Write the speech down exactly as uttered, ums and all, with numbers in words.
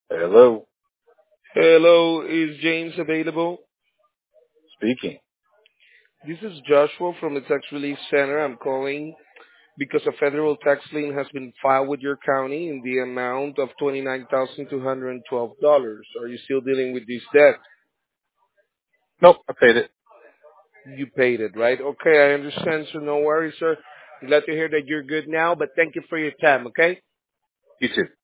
Hello, Hello, is James available? speaking. This is Joshua from the Tax Relief Center. I'm calling because a federal tax lien has been filed with your county in the amount of twenty-nine thousand two hundred twelve dollars. Are you still dealing with this debt? Nope, I paid it. You paid it, right? Okay, I understand, so no worries, sir. Glad to hear that you're good now, but thank you for your time, okay? You too.